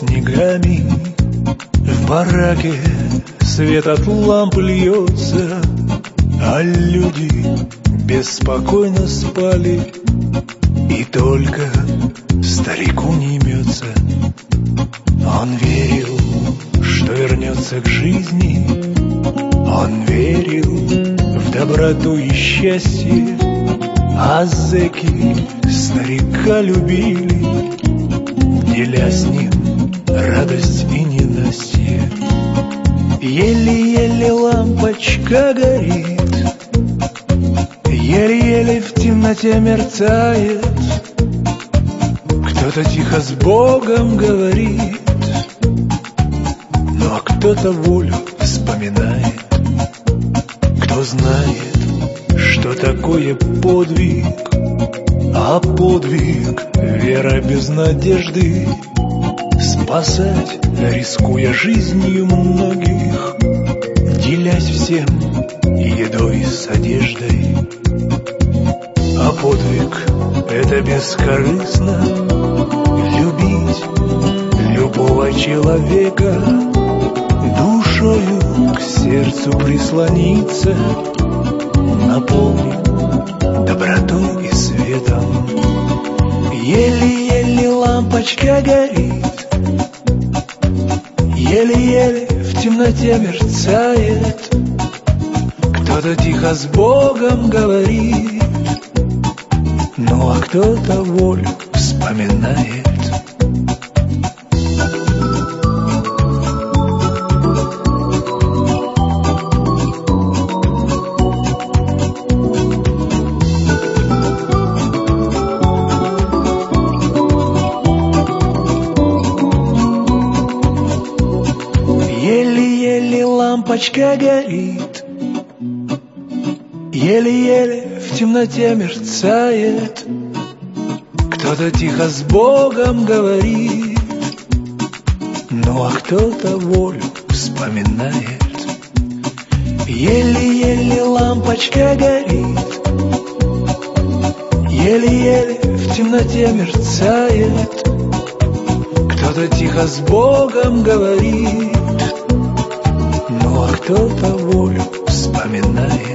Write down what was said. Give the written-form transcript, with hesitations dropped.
снегами. В бараке свет от ламп льется, а люди беспокойно спали. И только старику не имется. Он верил, что вернется к жизни. Он верил в доброту и счастье. А зэки старика любили, деля с ним радость и ненастье. Еле-еле лампочка горит, еле-еле в темноте мерцает. Кто-то тихо с Богом говорит, ну а кто-то волю вспоминает. Кто знает, что такое подвиг, а подвиг — вера без надежды, спасать, рискуя жизнью многих, делясь всем едой с одеждой. А подвиг — это бескорыстно любить любого человека, душою к сердцу прислониться, наполнен добротой и светом. Еле-еле лампочка горит, еле-еле в темноте мерцает. Кто-то тихо с Богом говорит, ну а кто-то волю вспоминает. Еле-еле лампочка горит, еле-еле в темноте мерцает. Кто-то тихо с Богом говорит, ну а кто-то волю вспоминает. Еле-еле лампочка горит, еле-еле в темноте мерцает. Кто-то тихо с Богом говорит, ну а кто-то волю вспоминает.